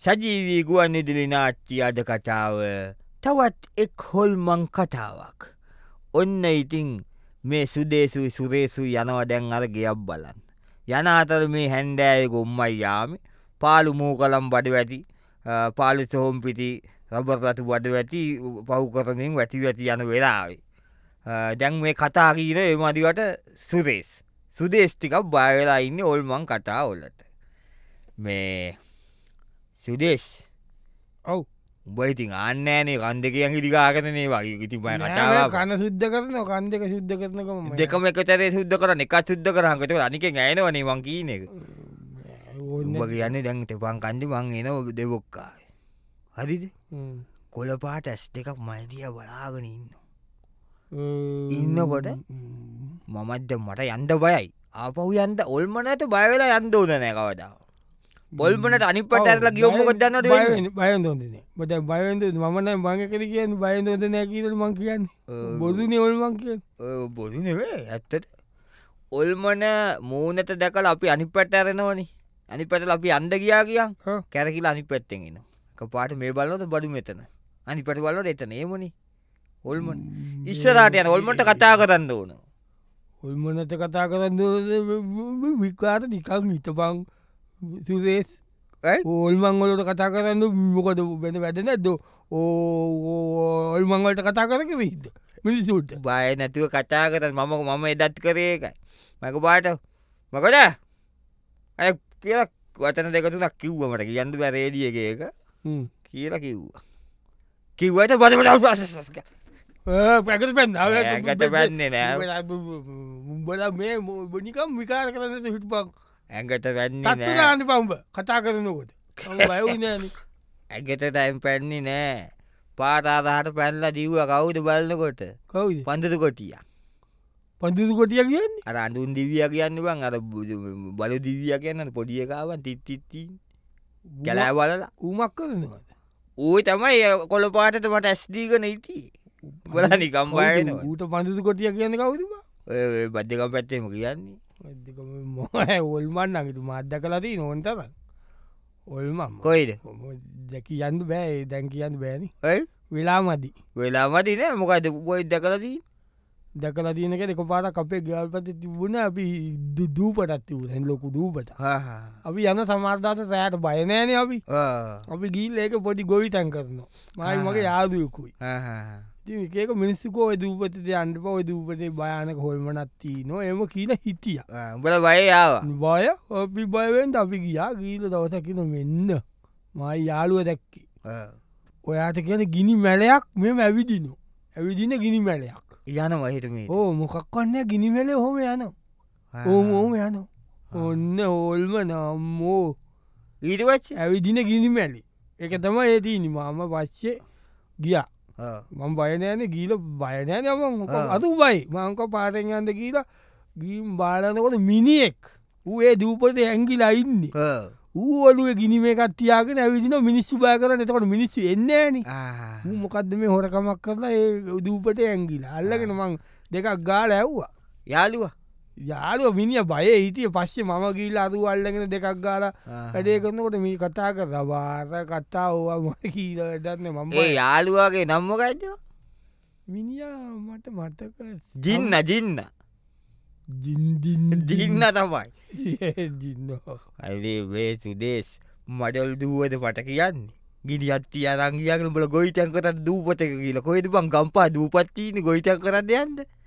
සජීවී ගුවන්විදුලි නාට්‍ය අද කතාව තවත් එක් හොල්මන් කතාවක්. ඔන්න ඉතින් මේ සුදේසුයි සුරේසුයි යනවා දැන් අර ගෙයක් බලන්න. යන අතර මේ හැන්දෑවේ ගොම්මයි යාමේ පාළු මූකලම් බඩ වැටි පාළු සොහොන් පිටි රබර් රතු බඩ වැටි පහු කරමින් වැටි යන වෙලාවේ දැන් මේ කතා කියන ඒ මදිවට සුදේස් ටිකක් බය වෙලා ඉන්නේ හොල්මන් කතා වලට. මේ සුදේස් ඔව් උඹ ඉතින් ආන්නෑනේ කන් දෙකයන් ඉදිකාගතනේ වගේ ඉතින් මම කතාව කන සුද්ධ කරනවා කන් දෙක සුද්ධ කරනකම දෙකම එකතරේ සුද්ධ කරන එකක් සුද්ධ කරාම ඒකට අනිකෙන් ඇයෙනවනේ මං කියන එක. උඹ කියන්නේ දැන් තෙපන් කන්දි මං එනවා දෙවොක්කාවේ. හරිද? කොළ පාට ඇස් දෙකක් මල් දිහා බලාගෙන ඉන්නවා. ඉන්නකොට මමත් දැන් මට යන්න බයයි. ආපහු යන්න ඔල්මනට බය වෙලා යන්න ඕන නැහැ කවදාවත්. ඔල්මනට අනිත් පැත්ත ඇරලා ගියොත් මොකද දන්නවද වෙන්නේ? බය වෙන්න ඕනේ නෑ. මට බය වෙන්න මම නම් බං එකද කියන්නේ බය වෙන්න ඕනේ නෑ කියලා මං කියන්නේ. බොදුනේ ඔල්මන් කියන්නේ. බොදු නෙවෙයි ඇත්තට. ඔල්මන මූණට දැකලා අපි අනිත් පැත්ත ඇරෙනවනේ. අනිත් පැත්තට අපි යන්න ගියා කියන්. කැරකිලා අනිත් පැත්තෙන් එනවා. එකපාරට මේ බලනොත් බඩු මෙතන. අනිත් පැත්ත බලනොත් එතන. එහෙමනේ. ඔල්මන ඉස්සරහට යන ඔල්මන්ට කතා කරන්න ඕන. ඔල්මනට කතා කරන්න ඕනේ විකාර නිකන් හිටපන් සුරේස්. ඔල්මන් වලට කතා කරන්න මොකද වෙන වැඩ නැද්ද? ඔල්මන් වලට කතා කරගෙන ඉන්න මිනිස්සුන්ට. බය නැතුව කතා කරන්න මම එදත් කරේ ඒකයි. මම පාට මොකද? අය කියලා වචන දෙක තුනක් කිව්වා මට කියන්න බෑ රේඩියෝ එකේ එක. කියලා කිව්වා. කිව්වට බඩ පැකට පැන්න ඇඟට පැන්නේ නෑ. උඹලා මේ නිකම් විකාර කරන්න හිටපන්. ඇඟට පැන්නේ තත්තු නෑ. දාන්න පඹ කතා කරනකොට. බය වුණේ නෑනේ. ඇඟට ටයිම් පැන්නේ නෑ. පාට ආදාහට පැනලා දිව්වා කවුද බලනකොට? කවුද? පන්දු කොටියා. පන්දු කොටියා කියන්නේ? අර අඳුන් දිවියා කියන්නේ බං අර බලු දිවියා කියන්නේ පොඩි එකාවන් තිත් තිත් කැලෑ බලලා ඌමක් කරනවද? ඌයි තමයි කොළ පාටට මට ඇස් දීගෙන හිටියේ. බලන්න නිකම් බය වෙනවා. ඌට පන්දු කොටියා කියන්නේ කවුද බං? ඔය බද්දකම් පැත්තේම කියන්නේ. ඔල්මන් නගට මාත් දැකලා තියෙන ඕන තරම්. ඔල්මන් කොයිද? දැක කියන්න බෑ දැන් කියන්න බෑනි. ඔයි වෙලා මදි. වෙලා මදි නෑ මොකද කොයි දැකලා තියෙන්නේ? දැකලා තියෙන එක එකපාරක් අපේ ගෙවල් පැත්තේ තිබුණා අපි දූපතක් තිබුණා ලොකු දූපත. අපි යන සමහරදාට රැයට බය නෑනේ අපි. අපි ගිහිල්ලා ඒක පොඩි ගොවිතැන් කරනවා. මයි මගේ යාළුවෙකුයි. ඉතින් ඒක මිනිස්සුකෝ ඔය දූපතේ යන්න බෑ ඔය දූපතේ භයානක හොල්මනක් තියෙනවා. එහෙම කියලා හිටියා. උඹලා බය ආවා. බය අපි බය වෙන්න අපි ගියා. ගිහිල්ලා දවසක් කිනු මෙන්න මයි යාළුවා දැක්කේ. ඔයාට කියන්නේ ගිනි මැලයක් මෙහෙම ඇවිදිනවා. ඇවිදින ගිනි මැලයක්. යනවා හිට මේ. මොකක් වන්නේ ගිනි මැලේ ඔහොම යනවා. ඔහොම යනවා. ඔන්න හොල්මන අම්මෝ. ඊට පස්සේ ඇවිදින ගිනි මැලේ. ඒක තමයි ඒ තියෙන්නේ. මම පස්සේ ගියා. මම බය නෑනේ ගිහලා බය නෑනේ මම අදු බයි මම කෝ පාරෙන් යන්න ගිහලා ගිහින් බලනකොට මිනිහෙක් ඌ ඒ දූපතේ ඇංගිලා ඉන්නේ ඌ ඔළුවේ ගිනි මේකක් තියාගෙන ඇවිදින මිනිස්සු බය කරන්නේ එතකොට මිනිස්සු එන්නේ නෑනේ ඌ මොකද්ද මේ හොරකමක් කරලා ඒ දූපතේ ඇංගිලා අල්ලගෙන මං දෙකක් ගාලා ඇව්වා යාළුවා මිනිහා බයේ හිටියේ පස්සේ මම ගිහලා අරු අල්ලගෙන දෙකක් ගාලා වැඩේ කරනකොට මේ කතා කරා වාර කතා ඕවා මම කීලා වැඩක් නෑ මම ඒ යාළුවාගේ නම මොකද්ද? මිනිහා මට මතක ජින්න ජින්න තමයි. ජින්න අයිලේ වේ සුදේස් මඩල් දුවද මට කියන්නේ. ගිනියක් තියන් අරන් ගියාගෙන උඹලා ගොවිතැන් කරත් දූපතක කියලා. කොහෙද බං ගම්පා දූපත් තියෙන්නේ ගොවිතැන් කරන්න යන්න?